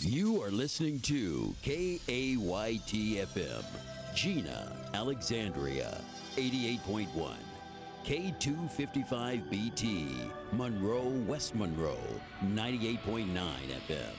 You are listening to KAYT-FM, Gina, Alexandria, 88.1. K255BT, Monroe, West Monroe, 98.9 FM.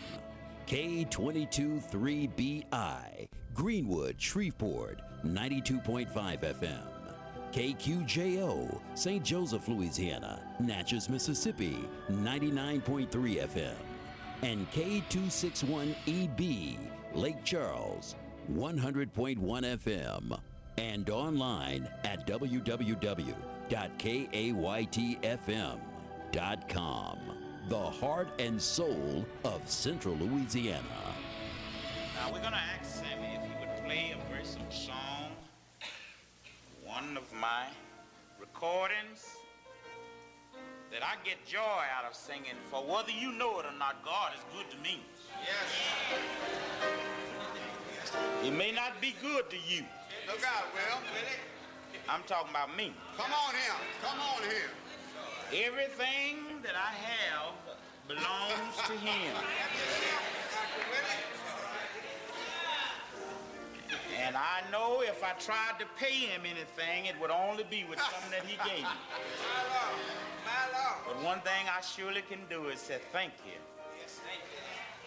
K223BI, Greenwood, Shreveport, 92.5 FM. KQJO, St. Joseph, Louisiana, Natchez, Mississippi, 99.3 FM. And K261EB, Lake Charles, 100.1 FM. And online at www.kaytfm.com. The heart and soul of Central Louisiana. Now we're going to ask Sammy if he would play a very simple song. One of my recordings that I get joy out of singing, for whether you know it or not, God is good to me. Yes. He may not be good to you. Look out, Will. I'm talking about me. Come on here. Come on here. Everything that I have belongs to him. And I know if I tried to pay him anything, it would only be with something that he gave me. My Lord. But one thing I surely can do is say thank you. Yes, thank you.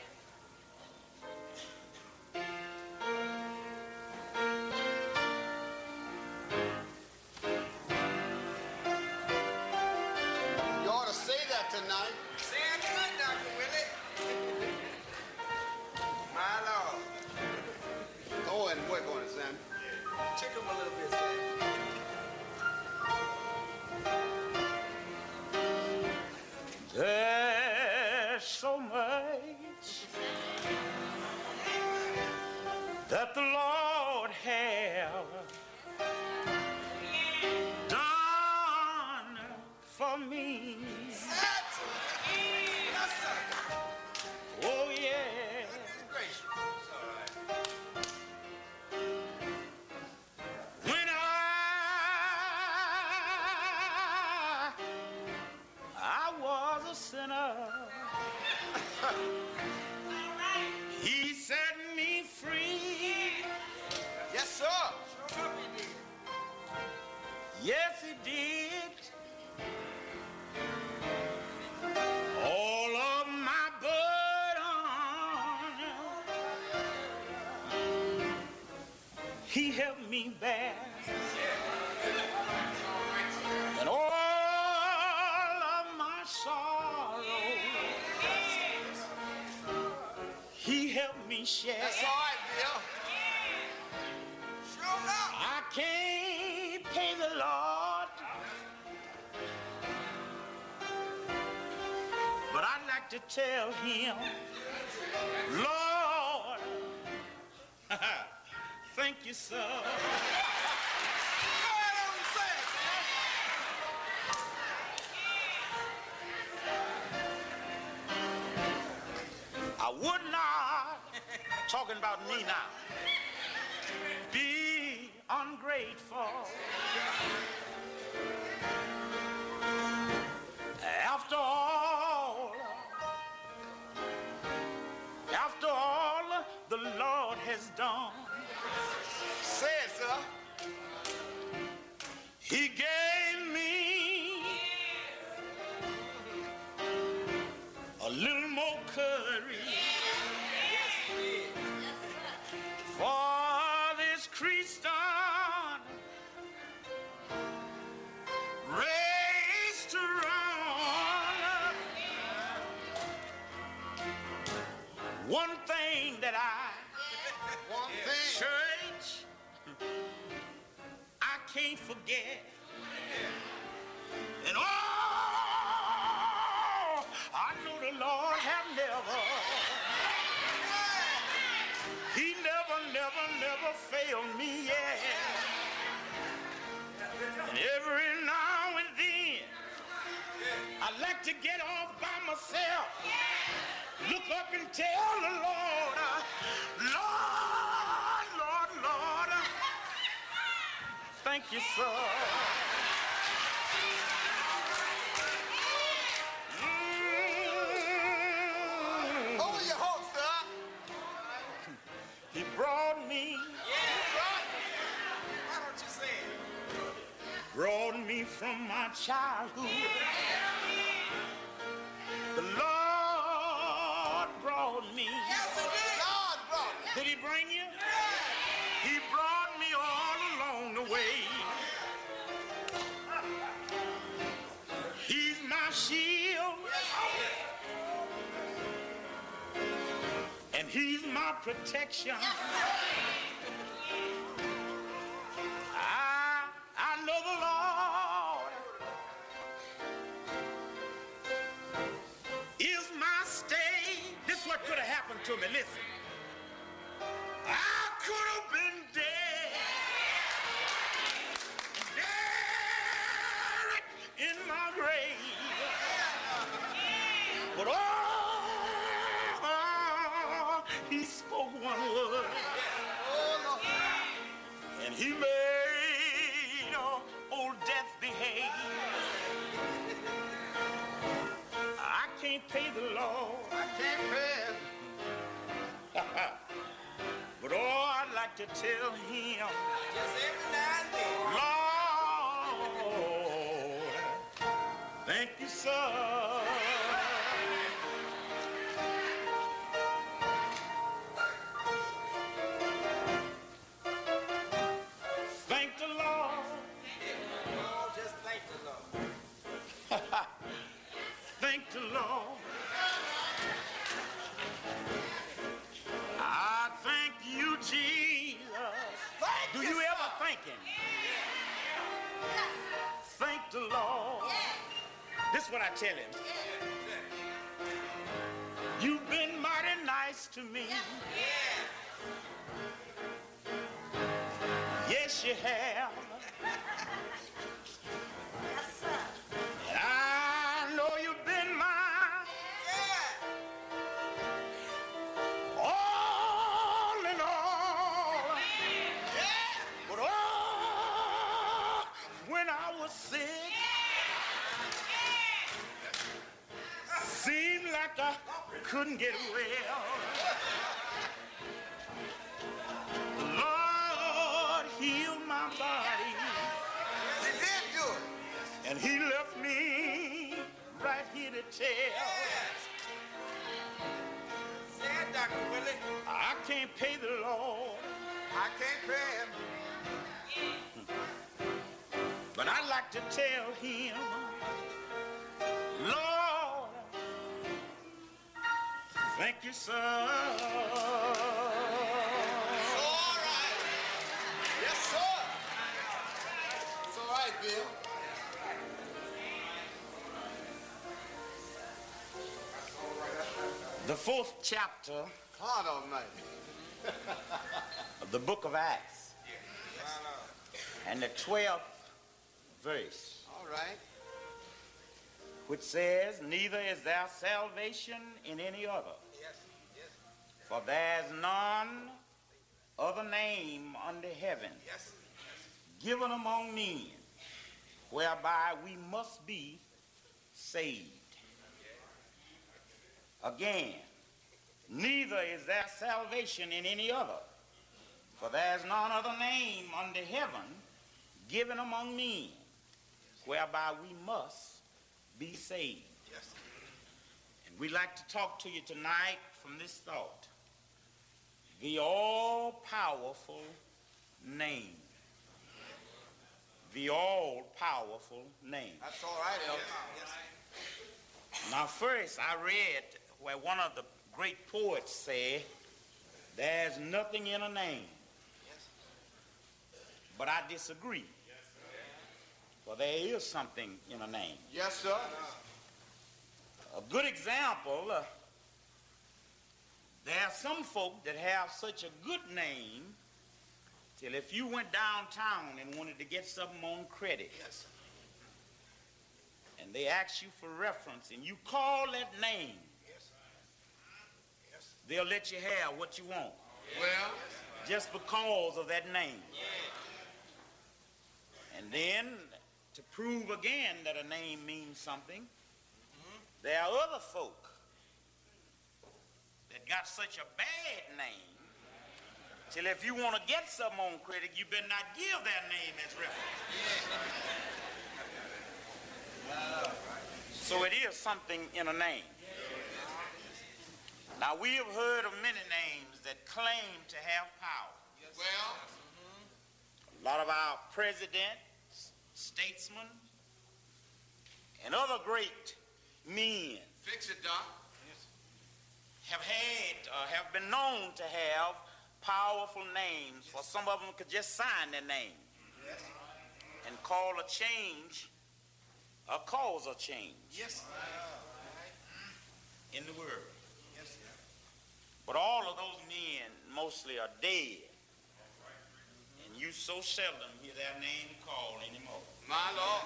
You ought to say that tonight. Say it tonight, Dr. Willie. My Lord. Go ahead and work on it, Sam. Check him a little bit, Sam. There's so much that the Lord have done for me. Oh, yeah. When I was a sinner, he set me free. Yes, sir. Yes, he did. All of my burden, he helped me bear. And all of my sorrow, he helped me share. That's all right, Bill. Sure enough. I can't pay the Lord, but I'd like to tell him, Lord, thank you, sir. Go ahead and say it, I would not, talking about me now, be ungrateful. After all the Lord has done, Say it, sir. he gave me a little more courage for this Christian race to run. One thing that One thing. church, I can't forget. And oh, I know the Lord have never, he never failed me yet. And every now and then, I like to get off by myself, look up and tell the Lord, Lord, thank you, sir. Hold your horse, sir. from my childhood. The Lord brought me. Yes, he did. Lord brought me. Did he bring you? He brought me all along the way. He's my shield. And he's my protection. I know the Lord is my stay. This is what could have happened to me. Listen. I could have been dead in my grave. But he spoke one word. And he made old death behave. I can't pay the Lord. I can't pay him. But I'd like to tell him, Just every now and then. Lord, thank you, sir. Thank the Lord. Oh, just thank the Lord. Thank the Lord. I thank you, Jesus. Do you ever thank him? Thank the Lord. This is what I tell him. You've been mighty nice to me. Yes, you have. And I know you've been mine. All in all. But when I was sick, seemed like I couldn't get well. The Lord healed my body. He did good. And he left me right here to tell. Said Dr. Willie. I can't pay the Lord, I can't pay him. but I'd like to tell him, Lord, thank you, sir. It's all right. Yes, sir. It's all right, Bill. The 4th chapter God almighty. of the book of Acts and the 12th verse, All right. which says, neither is there salvation in any other, Yes. Yes. for there's none other name under heaven Yes. given among men whereby we must be saved. Again, neither is there salvation in any other, for there's none other name under heaven given among men whereby we must be saved. Yes. And we'd like to talk to you tonight from this thought: the all-powerful name. The all-powerful name. That's all right, Elvis. Yes. Now, first, I read where one of the great poets said, there's nothing in a name. But I disagree. For there is something in a name. Yes, sir. A good example, there are some folk that have such a good name till if you went downtown and wanted to get something on credit, Yes. and they ask you for reference and you call that name, Yes. Yes. they'll let you have what you want Well, just because of that name. And then to prove again that a name means something, there are other folk that got such a bad name till if you want to get something on credit, you better not give their name as reference. So it is something in a name. Now, we have heard of many names that claim to have power. Well, A lot of our presidents, statesmen, and other great men fix it, Doc. have been known to have powerful names, for some of them could just sign their name and call a change or cause a change in the world. But all of those men mostly are dead, and you so seldom hear their name called anymore. My Lord.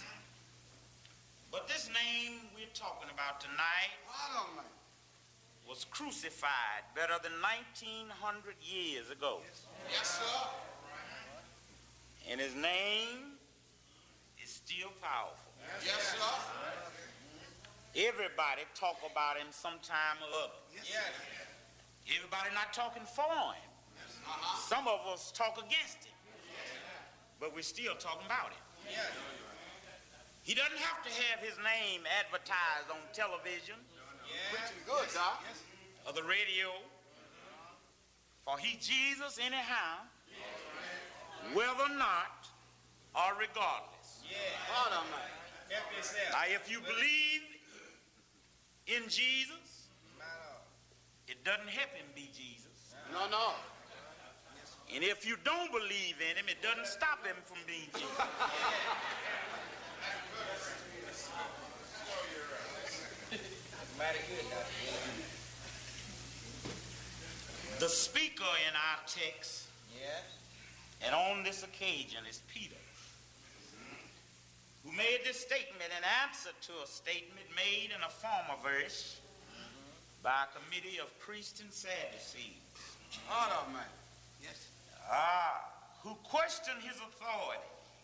But this name we're talking about tonight God Almighty. was crucified better than 1900 years ago. Yes, sir. And his name is still powerful. Yes, sir. Everybody talk about him sometime or other. Everybody not talking for him. Some of us talk against him. But we're still talking about him. He doesn't have to have his name advertised on television Preaching good, Doc. or the radio. For he Jesus anyhow, whether or not or regardless. God Almighty. Now, if you believe in Jesus, it doesn't help him be Jesus. No, no. And if you don't believe in him, it doesn't stop him from being Jesus. The speaker in our text, and on this occasion, is Peter, who made this statement in answer to a statement made in a former verse by a committee of priests and Sadducees, God Almighty. who questioned his authority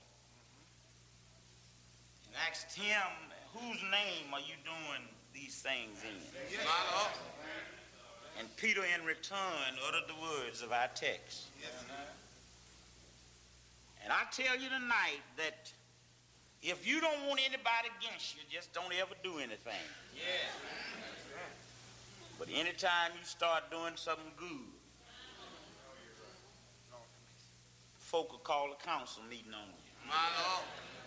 and asked him, whose name are you doing these things in? My Lord. And Peter in return uttered the words of our text. And I tell you tonight that if you don't want anybody against you, just don't ever do anything. But anytime you start doing something good, folk will call a council meeting on you. My Lord.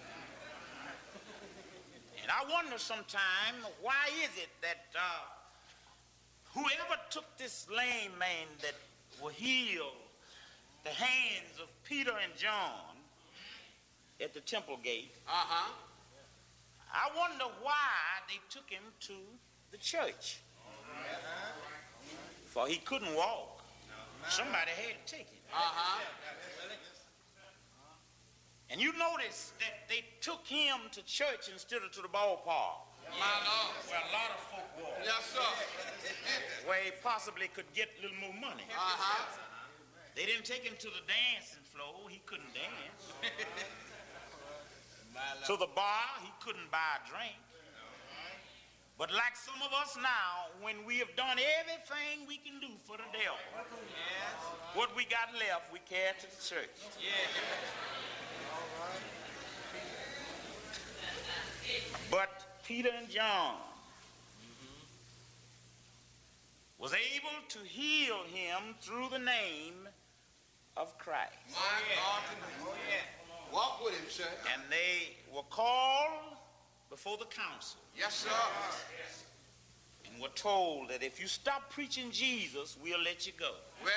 And I wonder sometime, why is it that whoever took this lame man that will heal the hands of Peter and John at the temple gate, I wonder why they took him to the church. For he couldn't walk. Somebody had to take him. And you notice that they took him to church instead of to the ballpark. My Lord. Where a lot of folk walk. Yes, sir. Where he possibly could get a little more money. They didn't take him to the dancing floor. He couldn't dance. To the bar, he couldn't buy a drink. But like some of us now, when we have done everything we can do for the devil, what we got left, we carry to the church. But Peter and John was able to heal him through the name of Christ. My God. Walk with him, sir. And they were called before the council. Yes, sir. And were told that if you stop preaching Jesus, we'll let you go. Well.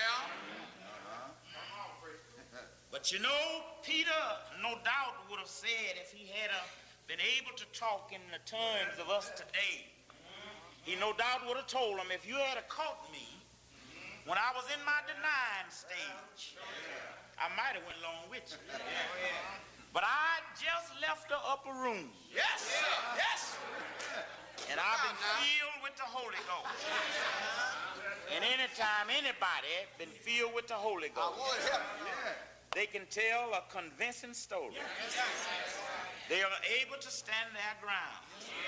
But you know, Peter no doubt would have said, if he had been able to talk in the terms of us today, he no doubt would have told them, if you had caught me when I was in my denying stage, I might have went along with you. But I just left the upper room. Yes, sir. Yes. And I've been filled with the Holy Ghost. And anytime anybody been filled with the Holy Ghost, I would help you. they can tell a convincing story. They are able to stand their ground.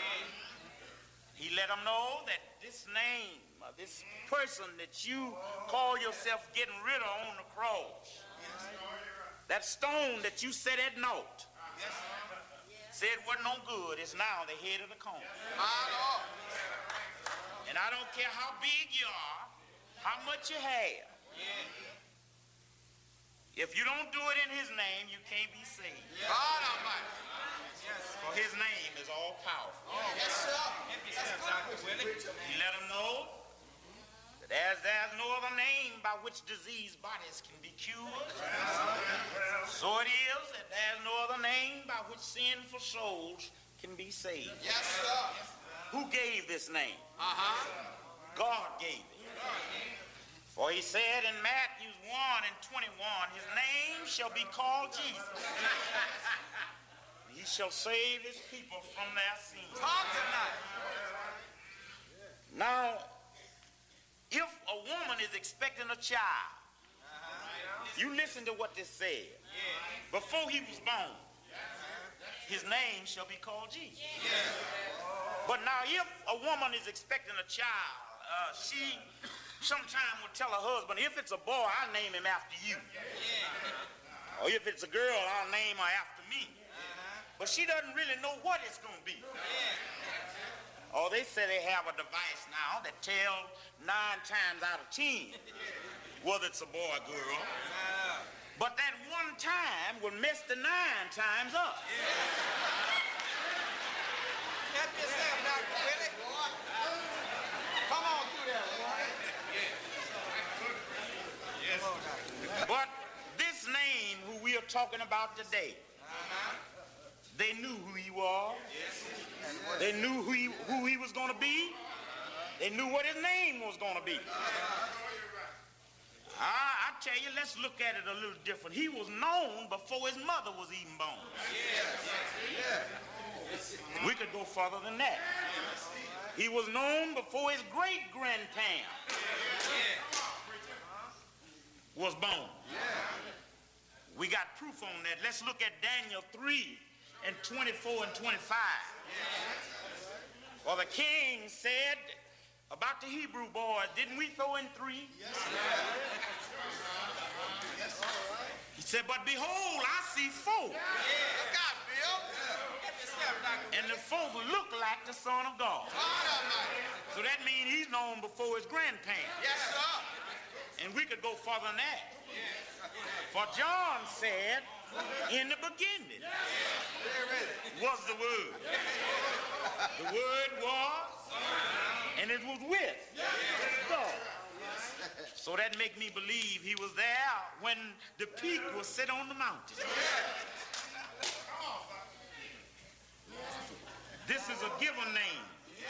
He let them know that this name, this person that you call yourself getting rid of on the cross, that stone that you set at naught, Said it wasn't no good. It's now the head of the corn. My Lord. And I don't care how big you are, how much you have. If you don't do it in his name, you can't be saved. God Almighty. For his name is all powerful. Yes, sir. He let them know that as there's no other name by which diseased bodies can be cured, so it is that there's no other name by which sinful souls can be saved. Yes, sir. Who gave this name? Uh-huh. God gave it. For he said in Matthew 1:21, his name shall be called Jesus. He shall save his people from their sins. Talk tonight. Now, if a woman is expecting a child, you listen to what this said. Before he was born, his name shall be called Jesus. But now, if a woman is expecting a child, she sometime will tell her husband, if it's a boy, I'll name him after you. Or if it's a girl, I'll name her after me. But she doesn't really know what it's going to be. Oh, they say they have a device now that tells 9 times out of 10 whether it's a boy or girl. But that one time will mess the 9 times up. Help yourself, Dr. Willie. Come on through there, boy. But this name who we are talking about today, they knew who he was. They knew who he was going to be. They knew what his name was going to be. I tell you, let's look at it a little different. He was known before his mother was even born. We could go further than that. He was known before his great-grandparent was born. We got proof on that. Let's look at Daniel 3:24 and 25. For the king said about the Hebrew boys, didn't we throw in 3? He said, but behold, I see 4. Look out, Bill. And the 4th look like the Son of God. So that means he's known before his grandparents. Yes, sir. And we could go further than that. For John said, in the beginning was the Word. The Word was, and it was with God. So that make me believe he was there when the peak was set on the mountain. This is a given name.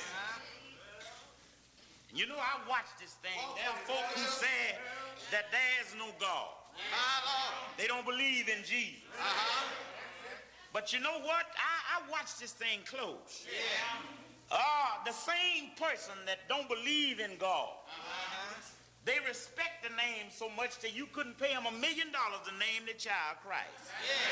You know, I watched this thing. There are folk who said that there's no God. They don't believe in Jesus. But you know what? I watched this thing close. The same person that don't believe in God, they respect the name so much that you couldn't pay them $1 million to name the child Christ.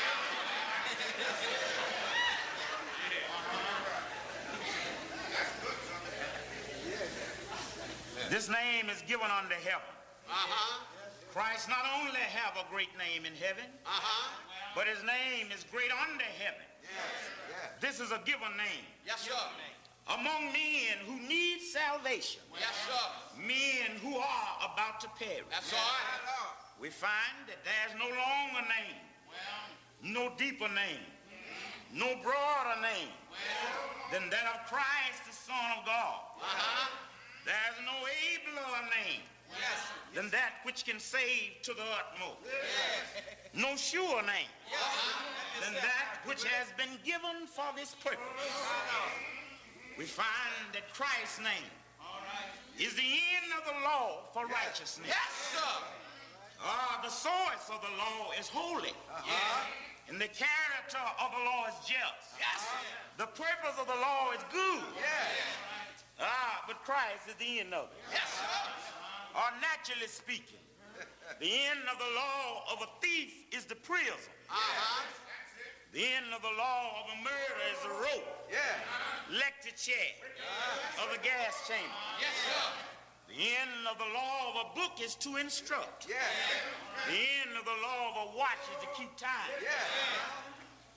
This name is given unto heaven. Christ not only have a great name in heaven, but his name is great under heaven. This is a given name. Yes, sir. Among men who need salvation, Yes, sir. men who are about to perish, That's all right. we find that there's no longer name, no deeper name, no broader name than that of Christ, the Son of God. There's no abler name than that which can save to the utmost. No sure name than that which has been given for this purpose. We find that Christ's name is the end of the law for righteousness. Yes, sir. The source of the law is holy. And the character of the law is just. The purpose of the law is good. But Christ is the end of it. Yes, sir. Naturally speaking, the end of the law of a thief is the prison. The end of the law of a murder is the rope. Electric chair of the gas chamber. Yes, sir. The end of the law of a book is to instruct. The end of the law of a watch is to keep time.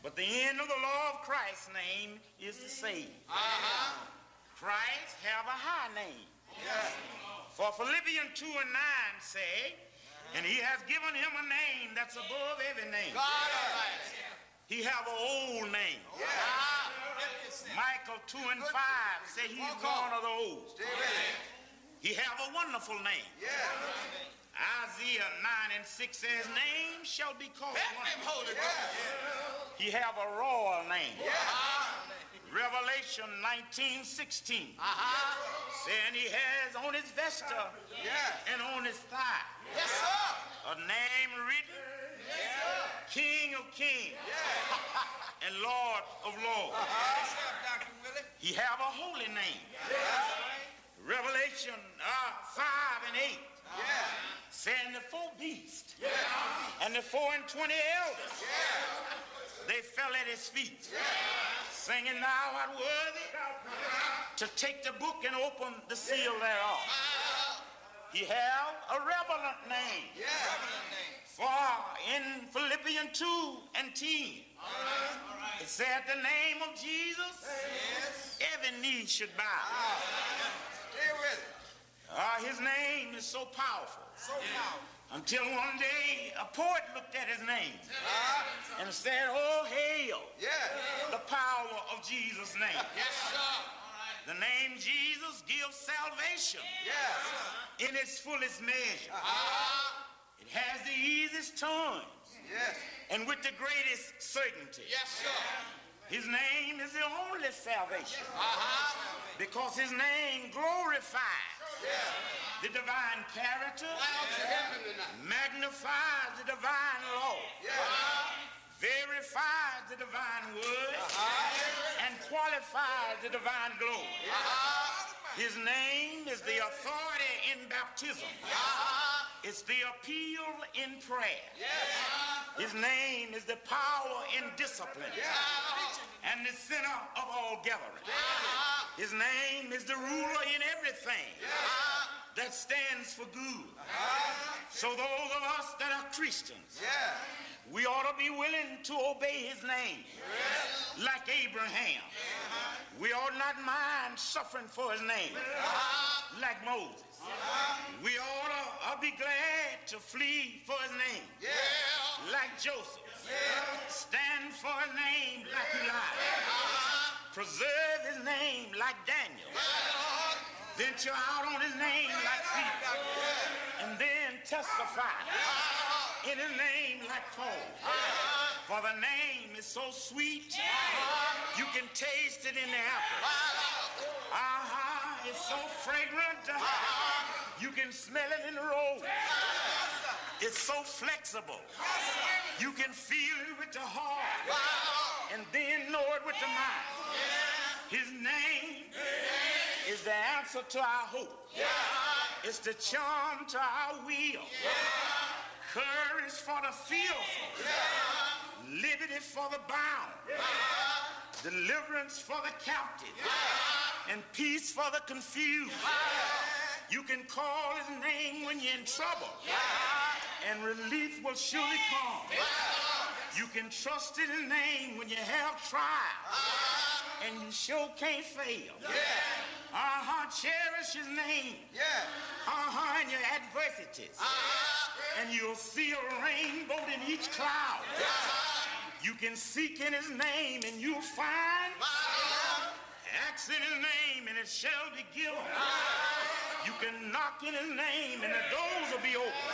But the end of the law of Christ's name is to save. Christ have a high name. For Philippians 2 and 9 say, and he has given him a name that's above every name. He have an old name. Michael 2 and 5 say he's one of the old. He have a wonderful name. Isaiah 9 and 6 says, name shall be called wonderful. He have a royal name. Revelation 19:16 saying he has on his vesture and on his thigh a name written, King of Kings and Lord of Lords. He have a holy name. Revelation 5 and 8 saying the four beasts and the 4 and 20 elders, they fell at his feet, singing, thou art worthy to take the book and open the seal thereof. He have a relevant name. For in Philippians 2 and 10, it said the name of Jesus, every knee should bow. His name is so powerful. Until one day a poet looked at his name and said, oh, hail the power of Jesus' name. The name Jesus gives salvation in its fullest measure. It has the easiest terms and with the greatest certainty. His name is the only salvation because his name glorifies the divine character, magnifies the divine law, verifies the divine word, and qualifies the divine glory. His name is the authority in baptism. It's the appeal in prayer. His name is the power in discipline and the center of all gathering. His name is the ruler in everything that stands for good. So those of us that are Christians, we ought to be willing to obey his name like Abraham. We ought not mind suffering for his name like Moses. We ought to be glad to flee for his name like Joseph. Stand for his name like Elijah. Preserve his name like Daniel. Venture out on his name like Peter. And then testify in his name like Paul. For the name is so sweet, you can taste it in the apple. It's so fragrant, you can smell it in the rose. It's so flexible, you can feel it with the heart and then know it with the mind. His name is the answer to our hope. It's the charm to our will. Courage for the fearful. Liberty for the bound. Deliverance for the captive. And peace for the confused. You can call his name when you're in trouble. And relief will surely come. You can trust in his name when you have trial. And you sure can't fail. Cherish his name. In your adversities. And you'll see a rainbow in each cloud. You can seek in his name and you'll find. Ask in his name and it shall be given. You can knock in his name and the doors will be open.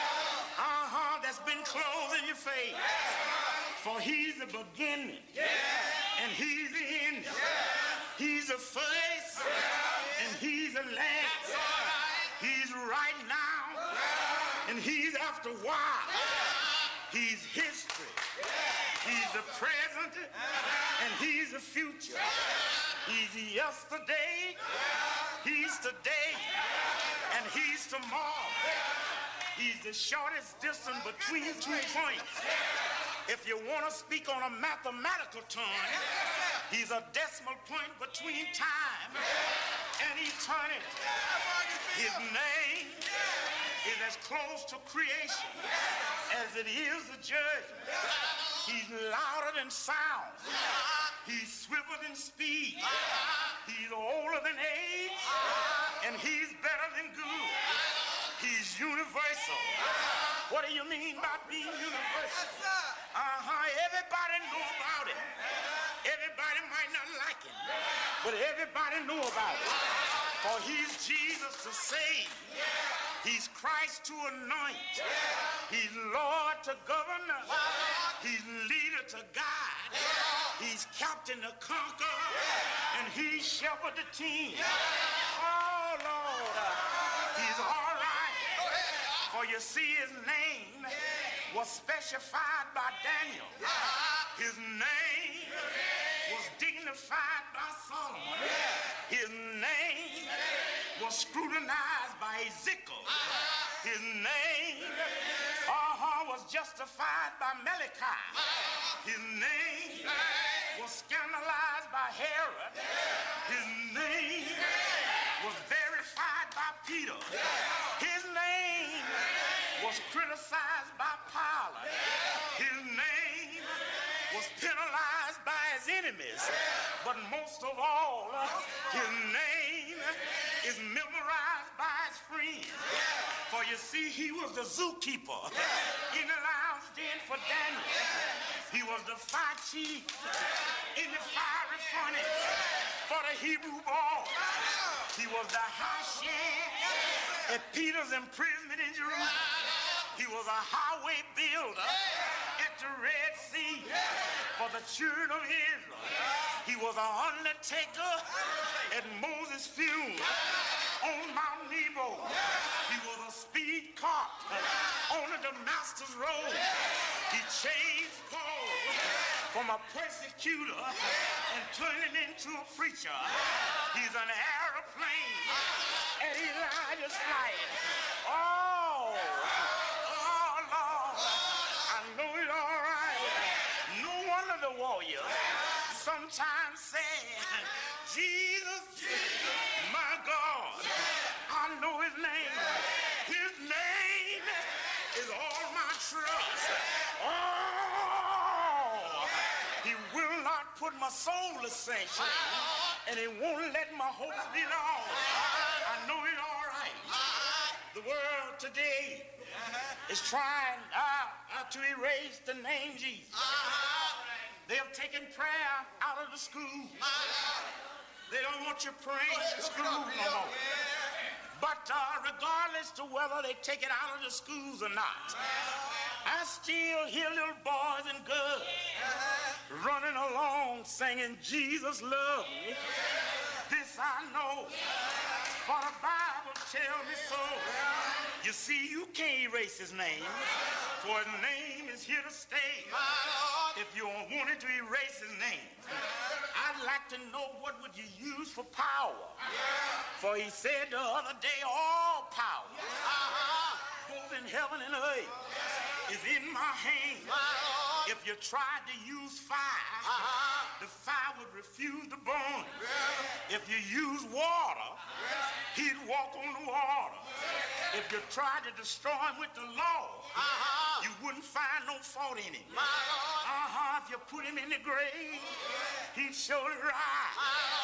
That's been closed in your face. For he's the beginning and he's the end. He's the first and he's the last. He's right now and he's after a while. He's history. He's the present and he's the future. He's yesterday, he's today, and he's tomorrow. He's the shortest distance between 2 points. If you want to speak on a mathematical term, he's a decimal point between time and eternity. His name is as close to creation as it is the judgment. He's louder than sound. He's swifter than speed. He's older than age. And he's better than good. He's universal. What do you mean by being universal? Everybody know about him. Everybody might not like him, but everybody know about him. For he's Jesus to save. He's Christ to anoint. He's Lord to govern. He's leader to guide. He's captain to conquer. And he's shepherd to team. Oh, Lord, he's all right. For you see, his name was specified by Daniel. His name was dignified by Solomon. His name was scrutinized by Ezekiel. His name was justified by Malachi. His name was scandalized by Herod. His name was verified by Peter. His name was criticized by Pilate. His name was penalized by his enemies. But most of all, his name is memorized by his friends. For you see, he was the zookeeper in the lion's den for Daniel. He was the fire chief in the fiery furnace for the Hebrew boys. He was the house sheriff at Peter's imprisonment in Jerusalem. He was a highway builder at the Red Sea for the children of Israel. He was an undertaker at Moses' funeral on Mount Nebo. He was a speed cop on the Damascus road. He changed Paul from a persecutor and turned him into a preacher. He's an airplane at Elijah's flight. Oh, Lord, I know it all right. No wonder the warrior sometimes say, Jesus, my God, I know his name. His name is all my trust. Oh, he will not put my soul to sanction, and he won't let my hopes be lost. I know it all right. The world today is trying to erase the name Jesus. They have taken prayer out of the school. They don't want you praying in school no more. But regardless to whether they take it out of the schools or not, I still hear little boys and girls running along singing, Jesus loves me. This I know, for the Bible tells me so. You see, you can't erase his name, for his name is here to stay. If you wanted to erase his name, I'd like to know what would you use for power. For he said the other day, all power, both in heaven and earth, is in my hand. If you tried to use fire, the fire would refuse to burn. If you use water, he'd walk on the water. If you tried to destroy him with the law, you wouldn't find no fault in him. If you put him in the grave, he'd surely rise.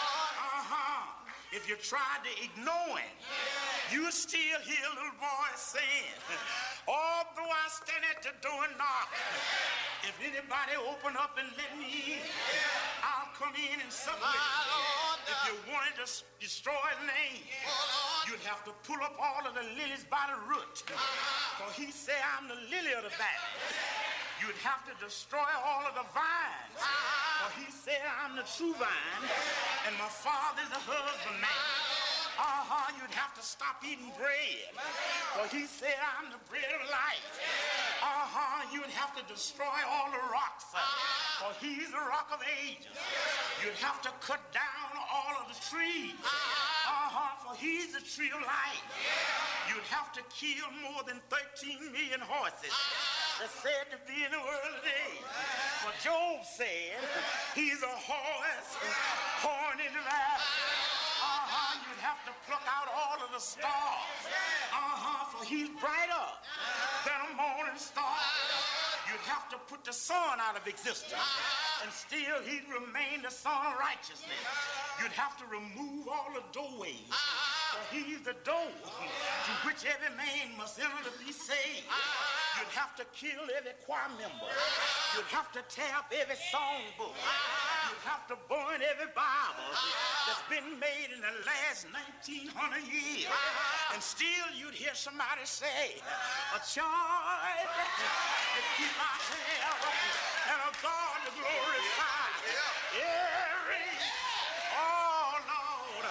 If you tried to ignore him, you'd still hear little boys saying, although I stand at the door and knock, if anybody open up and let me in, I'll come in and sup with you. If you wanted to destroy his name, you'd have to pull up all of the lilies by the root. For he said, I'm the lily of the valley. You'd have to destroy all of the vines. For he said, I'm the true vine, and my father's the husbandman. You'd have to stop eating bread. For he said, I'm the bread of life. You'd have to destroy all the rocks. For he's the rock of ages. You'd have to cut down all of the trees. For he's the tree of life. You'd have to kill more than 13 million horses. That's said to be in the world today. For Job said, he's a horse born in the valley. You'd have to pluck out all of the stars. For he's brighter than a morning star. You'd have to to put the sun out of existence, and still he'd remain the son of righteousness. You'd have to remove all the doorways, for he's the door to which every man must enter to be saved. You'd have to kill every choir member. You'd have to tear up every songbook. You'd have to burn every Bible that's been made in the last 1900 years. And still you'd hear somebody say, a child to keep my hair and a God to glorify. Every, oh Lord,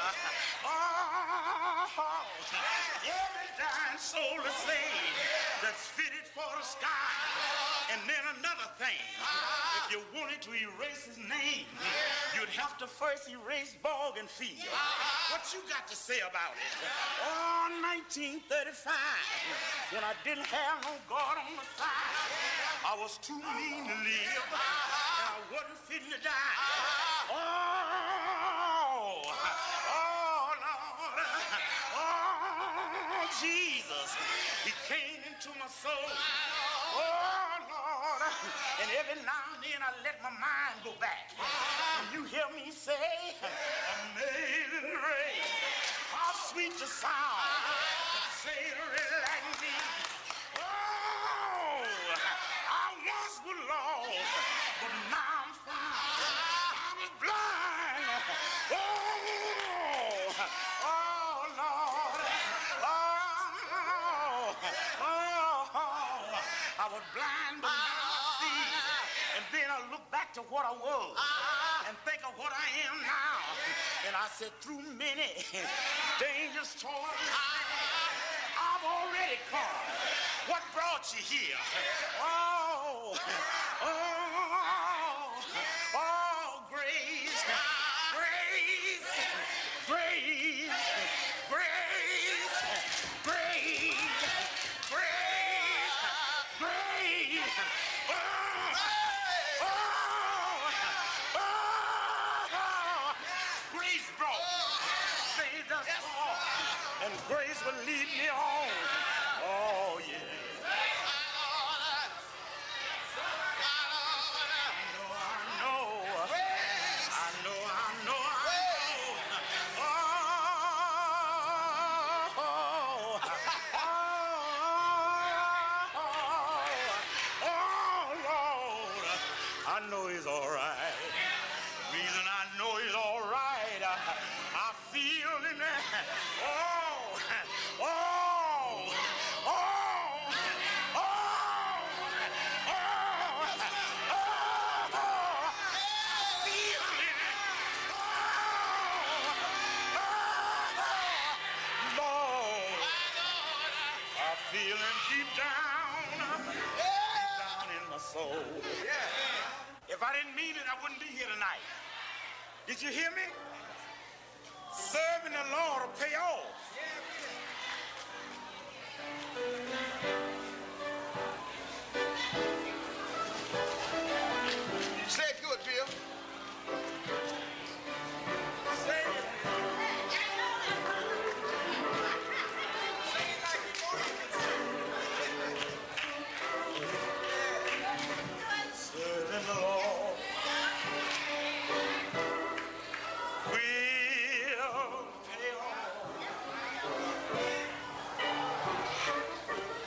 oh, every dying soul is saved that's fitted for the sky. And then another thing, if you wanted to erase his name, you'd have to first erase Bougainville. What you got to say about it? Oh, 1935, when I didn't have no God on my side, I was too mean to live, and I wasn't fitting to die. Oh, Lord, oh, Jesus, he came into my soul. Oh, Lord, and every now and then I let my mind go back. And you hear me say, amazing grace, how sweet the sound that saved a wretch like me. Oh, I once was lost, but now I'm found. I was blind. Oh, Lord, I was blind, but now I see. And then I look back to what I was and think of what I am now. And I said, through many dangerous toils, I've already come. What brought you here? Oh, grace, grace, grace, grace, grace, grace, grace. Grace brought, saved us all, and grace will lead me on. Oh, yeah. I know he's all right. Reason I know he's all right, I feel in there. Oh, oh, oh, oh, I feel in it. Lord, I feel him deep down in my soul. If I didn't mean it, I wouldn't be here tonight. Did you hear me? Serving the Lord will pay off. Say it good, Bill. Say it. Serving the Lord will pay off.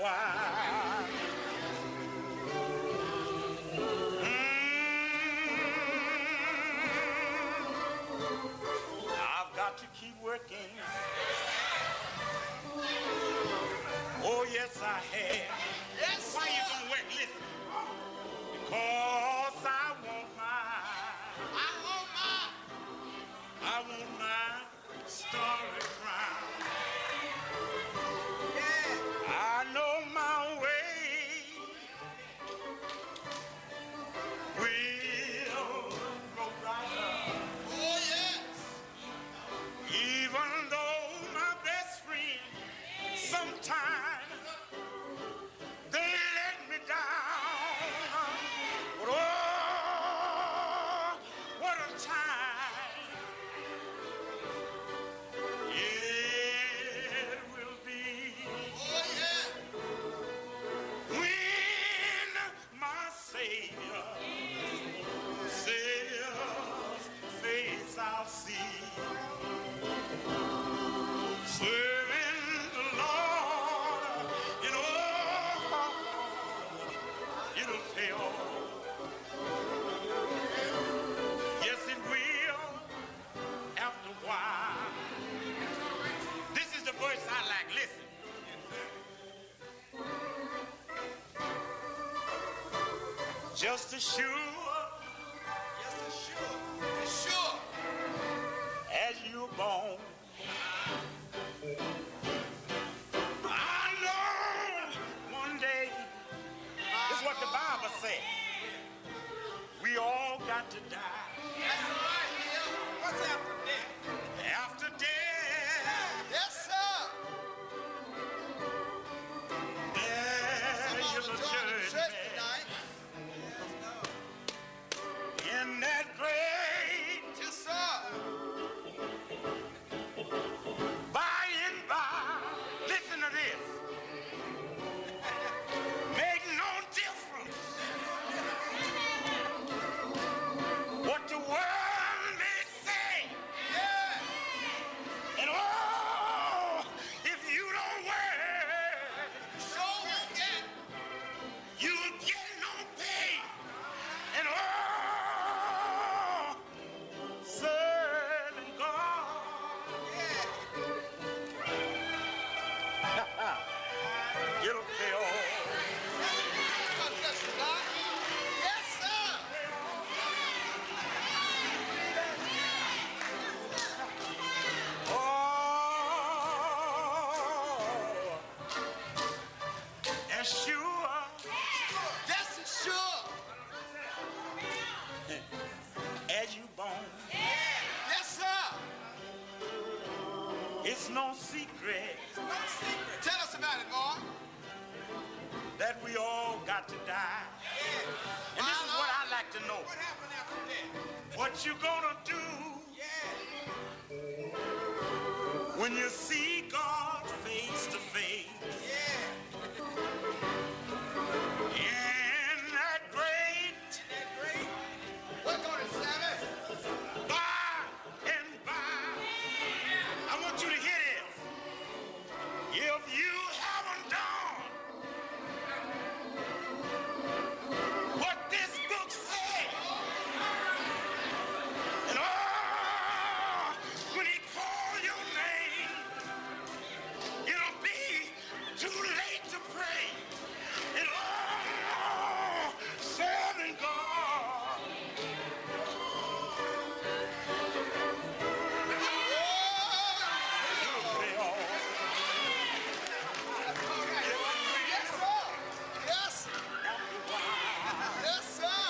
while. I've got to keep working. Oh, yes, I have. Yes, Why you gonna work? Listen. Because I want my story crowned. Yeah. I know my way will go right. Oh, yes. Even though my best friend sometimes they let me down. But oh, what a time it will be. Oh, yeah. When my Savior's face I'll see. Serving the Lord, you know, it'll pay off. Yes, it will after a while. This is the verse I like. Listen. Just as sure as you're born, I know one day, this is what the Bible said, we all got to die. That's right, Bill. What's after death? After death, Yes, sir. there is a judgment. Tonight. In that great, Yes, sir. by and by, listen to this, make no difference what the world may say. Yeah. And oh, if you don't work, Show won't get. you'll get no pay. And oh, serving God, Yeah. it'll pay off. God bless you, God. Yes, sir. Oh, as sure Yes, it's sure. as you born, Yes, sir. it's no secret No secret. Tell us about it, boy. that we all got to die. And this is what I like to know. What happened after that? What you gonna do Yeah. when you see God face to face? Yeah. In that great Isn't that great? We're going to Sammy. by and by. I want you to hear this. If you haven't done what this book says, and oh, when he call your name, it'll be too late to pray. And oh, serving God. Pay off. Yes, sir. Yes. Yes, sir.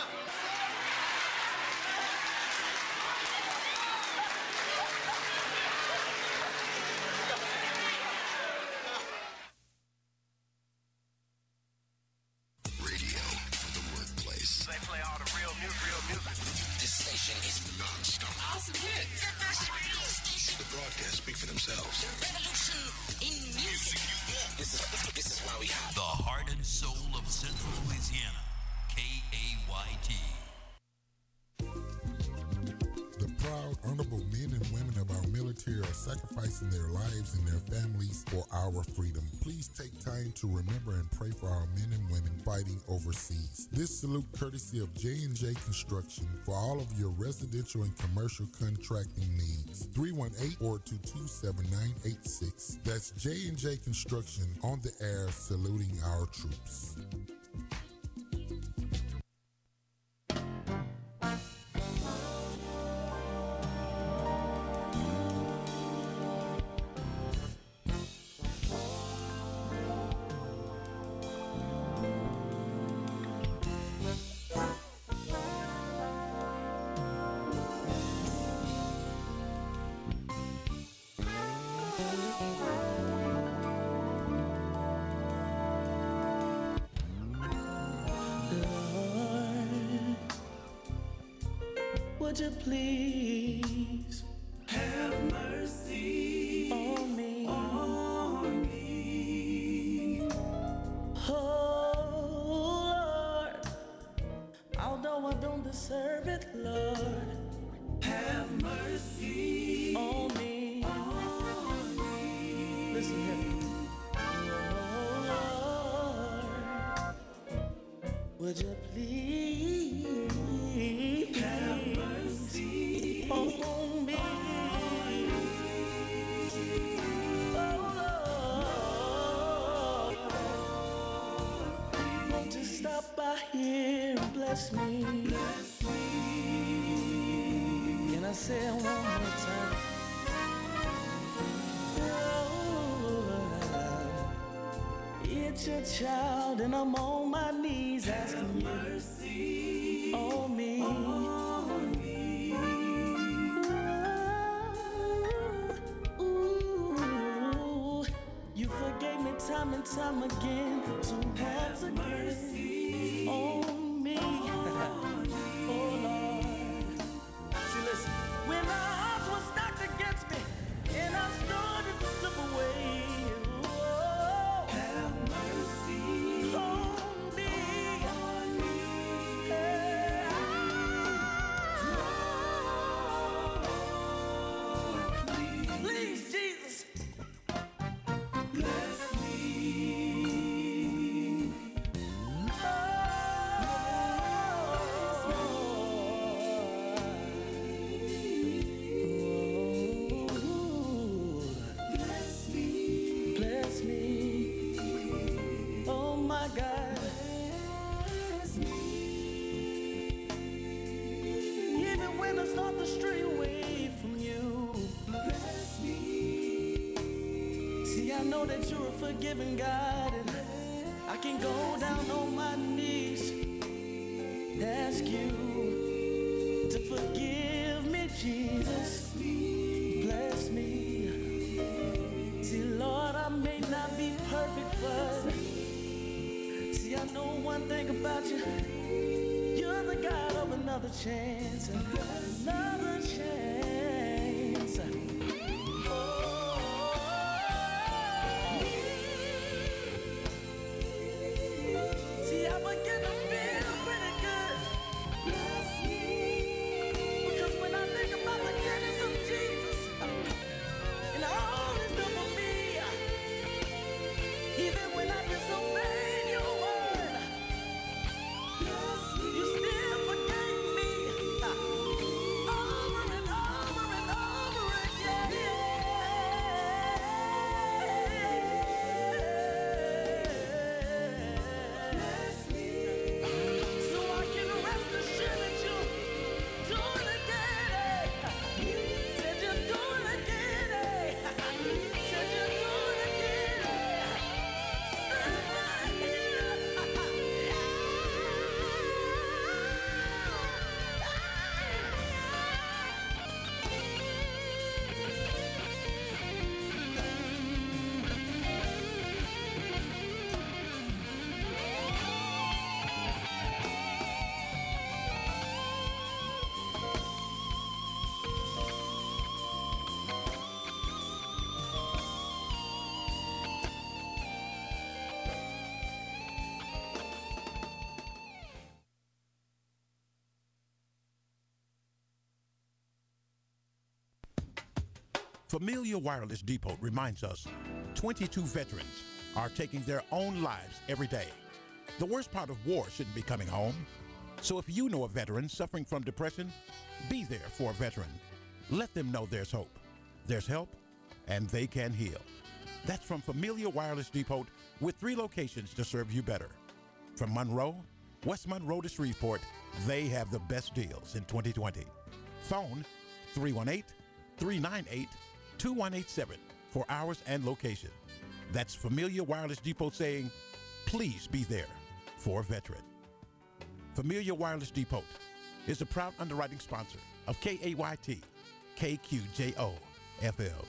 Radio for the workplace. They play all the real music. This station is non-stop. Awesome hits. The broadcasts speak for themselves. Revolution in music. This is why we have The heart and soul of Central Louisiana. KAYT. The proud, honorable men and women of our military are are sacrificing their lives and their families for our freedom. Please take time to remember and pray for our men and women fighting overseas. This salute courtesy of J&J Construction for all of your residential and commercial contracting needs. 318-422-7986. That's J&J Construction on the air saluting our troops. Would you please have mercy on me? Oh Lord, although I don't deserve it, Lord, have mercy on me. Listen here. Oh Lord, would you please have mercy on me? Oh Lord, won't you stop by here and bless me? Bless me. Can I say it one more time? Oh, it's your child and I'm on my knees asking mercy on me. Ooh, you forgave me time and time again, so once again on me. Oh Lord, see, listen, when the odds were stacked against me and I started to slip away, oh, have mercy on me. Yeah. Please, Jesus, bless me. Bless me, oh my God. Bless me. Even when I start to stray away from you, bless me. See, I know that you're a forgiving God, and I can go down on my knees, ask you to forgive me, Jesus. Bless me. See, Lord, I may not be perfect, but see, I know one thing about you. You're the God of another chance, another chance. Oh, see, I begin to feel pretty good. Because when I think about the goodness of Jesus and all He's done for me, even when I disobeyed your word, you still forgave me over and Familia Wireless Depot reminds us 22 veterans are taking their own lives every day. The worst part of war shouldn't be coming home. So if you know a veteran suffering from depression, be there for a veteran. Let them know there's hope, there's help, and they can heal. That's from Familia Wireless Depot with 3 locations to serve you better. From Monroe, West Monroe to Shreveport, they have the best deals in 2020. Phone 318-398-2187 for hours and location. That's Familia Wireless Depot saying, please be there for a veteran. Familia Wireless Depot is a proud underwriting sponsor of KAYT, KQJO, FM.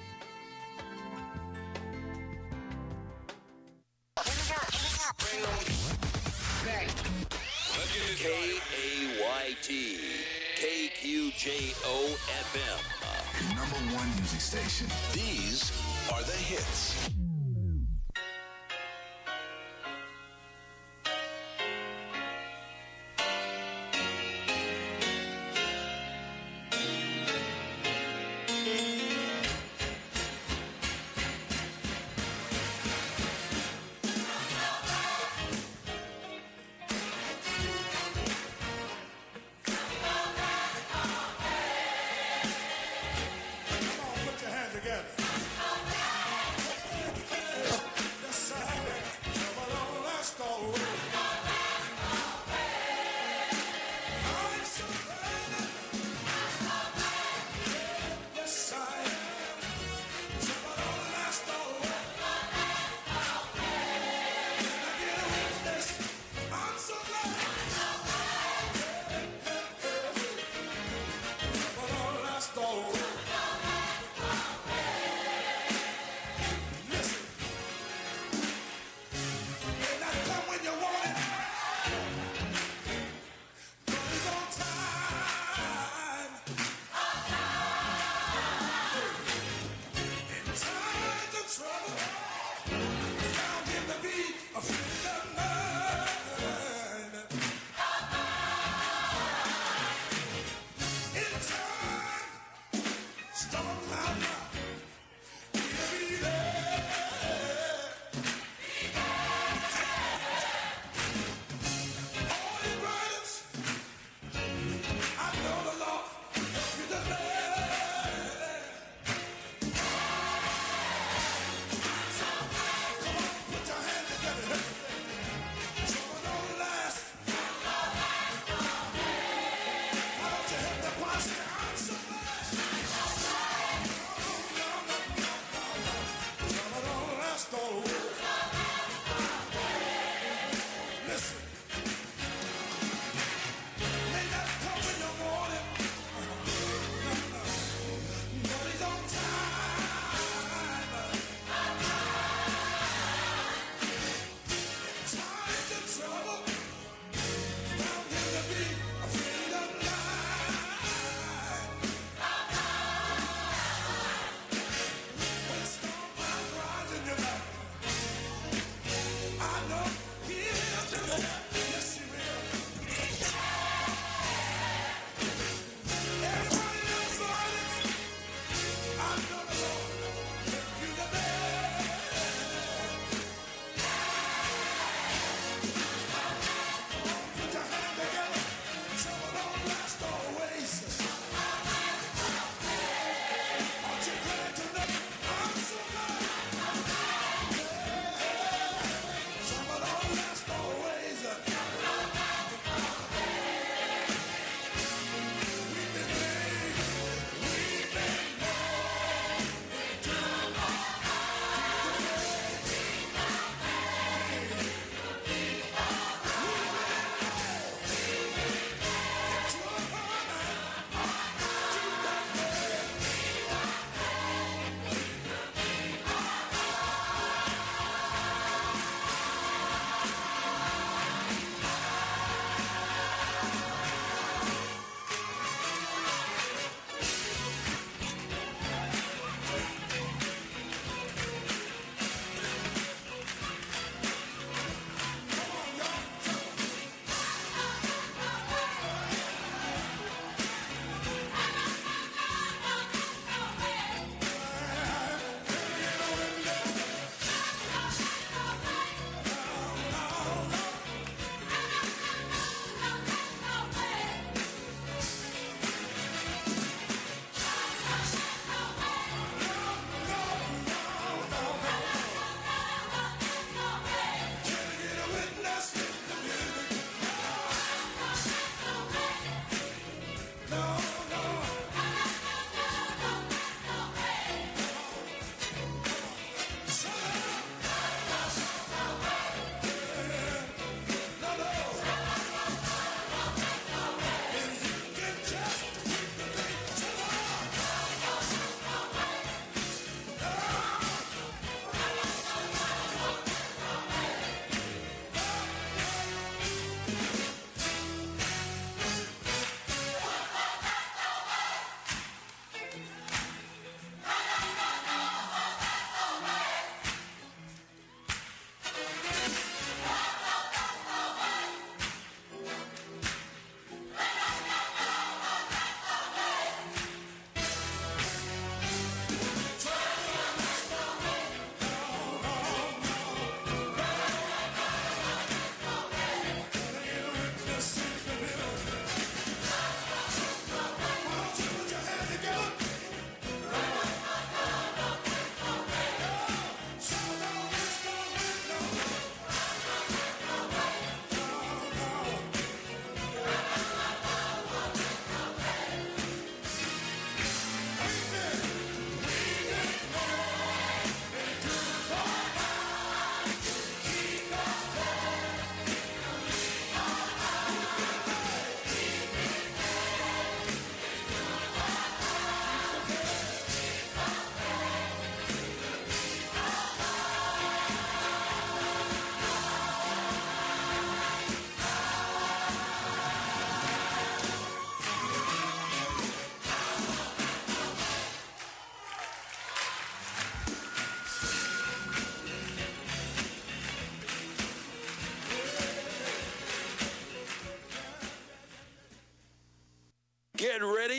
KAYT, KQJO, FM. Your #1 music station. These are the hits.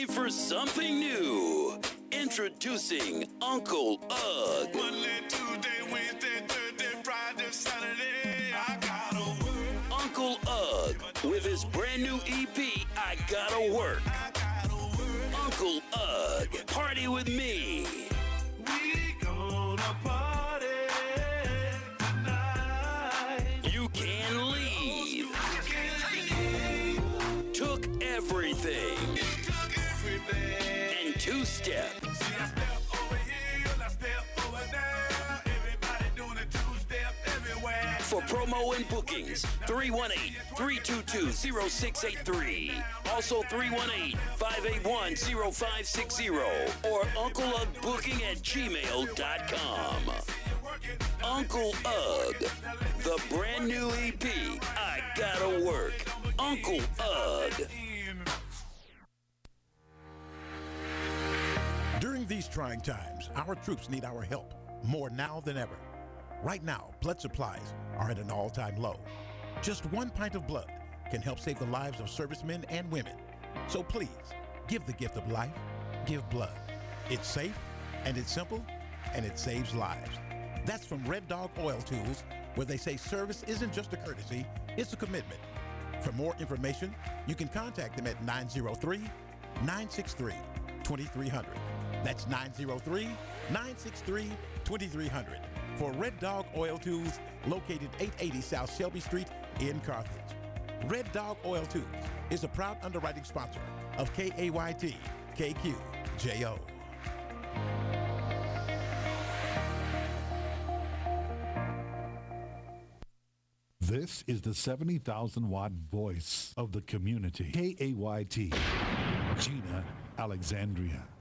ready for something new? Introducing Uncle Ugg. Monday, Tuesday, Wednesday, Thursday, Friday, Saturday, I gotta work. Uncle Ugg with his brand new EP, I Gotta Work. Uncle Ugg, party with me. We gonna party tonight. You can leave. Took everything. Took everything. And two-step. See, I step over here, I step over there. Everybody doing a two-step everywhere. For promo and bookings, 318-322-0683. Also 318-581-0560 or UncleUggBooking@gmail.com. Uncle Ugg, the brand new EP, I Gotta Work. Uncle Ugg. During these trying times, our troops need our help more now than ever. Right now, blood supplies are at an all-time low. Just 1 pint of blood can help save the lives of servicemen and women. So please, give the gift of life, give blood. It's safe, and it's simple, and it saves lives. That's from Red Dog Oil Tools, where they say service isn't just a courtesy, it's a commitment. For more information, you can contact them at 903-963-2300. That's 903-963-2300 for Red Dog Oil Tools, located 880 South Shelby Street in Carthage. Red Dog Oil Tools is a proud underwriting sponsor of KAYT KQJO. This is the 70,000-watt voice of the community. KAYT, Gina, Alexandria.